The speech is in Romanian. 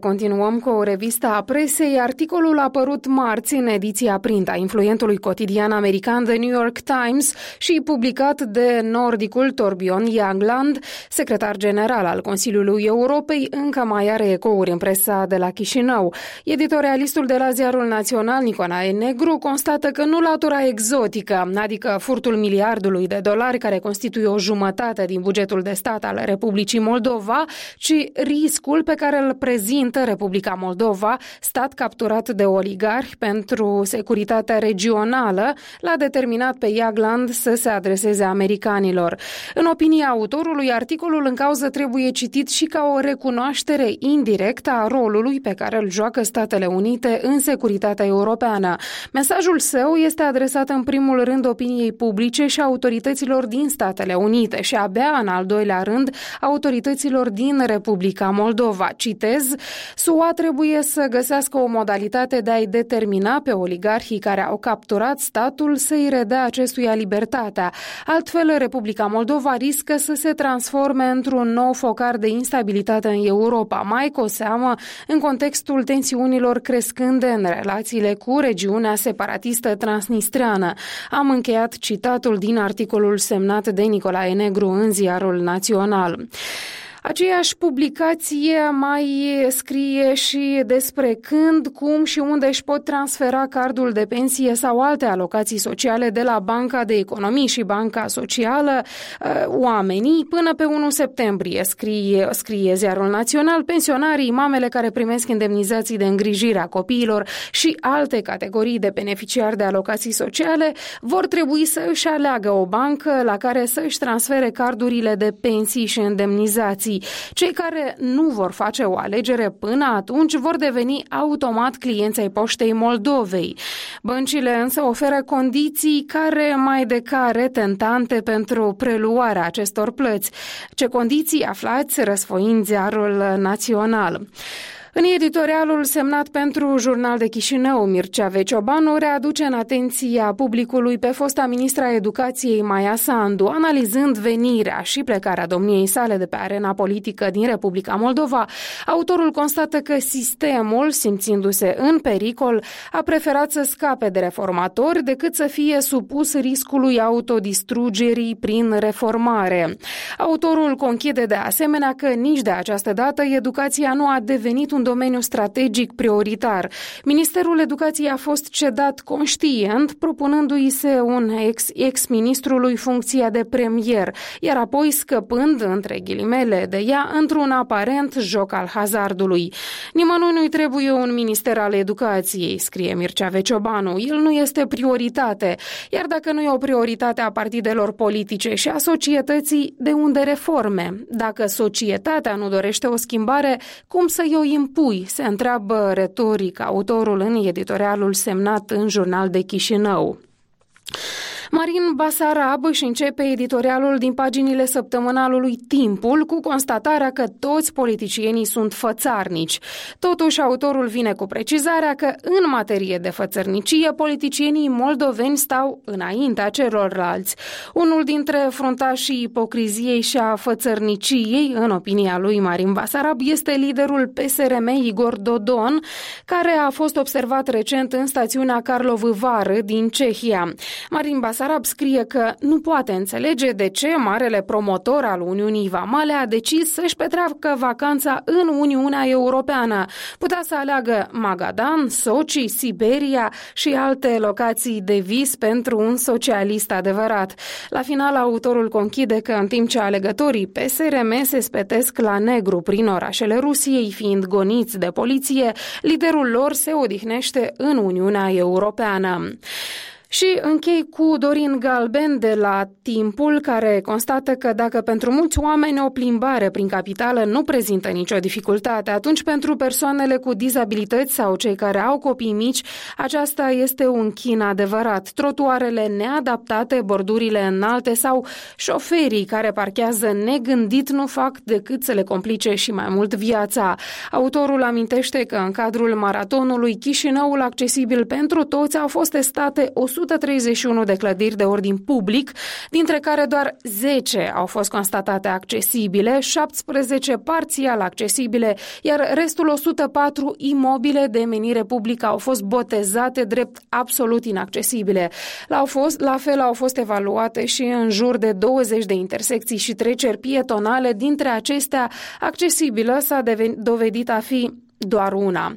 continuăm cu o revistă a presei. Articolul a apărut marți în ediția print a influentului cotidian american The New York Times și publicat de nordicul Torbjörn Jagland, secretar general al Consiliului Europei, încă mai are ecouri în presa de la Chișinău. Editorialistul de la Ziarul Național, Nicolae Negru, constată că nu latura exotică, adică furtul miliardului de dolari care constituie o jumătate din bugetul de stat al Republicii Moldova, ci riscul pe care îl prezintă Republica Moldova, stat capturat de oligarhi pentru securitatea regională, l-a determinat pe Jagland să se adreseze americanilor. În opinia autorului, articolul în cauză trebuie citit și ca o recunoaștere indirectă a rolului pe care îl joacă Statele Unite în securitatea europeană. Mesajul său este adresat în primul rând opiniei publice și autorităților din Statele Unite și abia în al doilea rând autorităților din Republica Moldova. Citez: SUA trebuie să găsească o modalitate de a-i determina pe oligarhii care au capturat statul să-i redea acestuia libertatea. Altfel, Republica Moldova riscă să se transforme într-un nou focar de instabilitate în Europa, mai cu seamă în contextul tensiunilor crescânde în relațiile cu regiunea separatistă transnistreană. Am încheiat citatul din articolul semnat de Nicolae Negru în Ziarul Național. Aceeași publicație mai scrie și despre când, cum și unde își pot transfera cardul de pensie sau alte alocații sociale de la Banca de Economii și Banca Socială oamenii până pe 1 septembrie, scrie Ziarul Național. Pensionarii, mamele care primesc indemnizații de îngrijire a copiilor și alte categorii de beneficiari de alocații sociale vor trebui să își aleagă o bancă la care să își transfere cardurile de pensii și indemnizații. Cei care nu vor face o alegere până atunci vor deveni automat clienți ai Poștei Moldovei. Băncile însă oferă condiții care mai de care tentante pentru preluarea acestor plăți. Ce condiții aflați răsfoind Ziarul Național. În editorialul semnat pentru Jurnal de Chișinău, Mircea Veciobanu readuce în atenția publicului pe fosta ministra Educației Maia Sandu, analizând venirea și plecarea domniei sale de pe arena politică din Republica Moldova. Autorul constată că sistemul, simțindu-se în pericol, a preferat să scape de reformatori decât să fie supus riscului autodistrugerii prin reformare. Autorul conchide de asemenea că nici de această dată educația nu a devenit un domeniu strategic prioritar. Ministerul Educației a fost cedat conștient, propunându-i se un ex-ministrului funcția de premier, iar apoi scăpând, între ghilimele, de ea într-un aparent joc al hazardului. Nimănui nu-i trebuie un minister al educației, scrie Mircea Veciobanu. El nu este prioritate, iar dacă nu e o prioritate a partidelor politice și a societății, de unde reforme? Dacă societatea nu dorește o schimbare, cum să-i o impui? Se întreabă retoric autorul în editorialul semnat în Jurnal de Chișinău. Marin Basarab își începe editorialul din paginile săptămânalului Timpul cu constatarea că toți politicienii sunt fățarnici. Totuși, autorul vine cu precizarea că, în materie de fățărnicie, politicienii moldoveni stau înaintea celorlalți. Unul dintre fruntașii ipocriziei și a fățărniciei, în opinia lui Marin Basarab, este liderul PSRM Igor Dodon, care a fost observat recent în stațiunea Karlovy Vary din Cehia. Marin Basarab scrie că nu poate înțelege de ce marele promotor al Uniunii Vamale a decis să-și petreacă vacanța în Uniunea Europeană. Putea să aleagă Magadan, Sochi, Siberia și alte locații de vis pentru un socialist adevărat. La final, autorul conchide că în timp ce alegătorii PSRM se spetesc la negru prin orașele Rusiei, fiind goniți de poliție, liderul lor se odihnește în Uniunea Europeană. Și închei cu Dorin Galben de la Timpul, care constată că dacă pentru mulți oameni o plimbare prin capitală nu prezintă nicio dificultate, atunci pentru persoanele cu dizabilități sau cei care au copii mici, aceasta este un chin adevărat. Trotuarele neadaptate, bordurile înalte sau șoferii care parchează negândit nu fac decât să le complice și mai mult viața. Autorul amintește că în cadrul maratonului Chișinăul accesibil pentru toți au fost testate 100 131 de clădiri de ordin public, dintre care doar 10 au fost constatate accesibile, 17 parțial accesibile, iar restul 104 imobile de menire publică au fost botezate drept absolut inaccesibile. La fel au fost evaluate și în jur de 20 de intersecții și treceri pietonale, dintre acestea accesibilă s-a dovedit a fi doar una.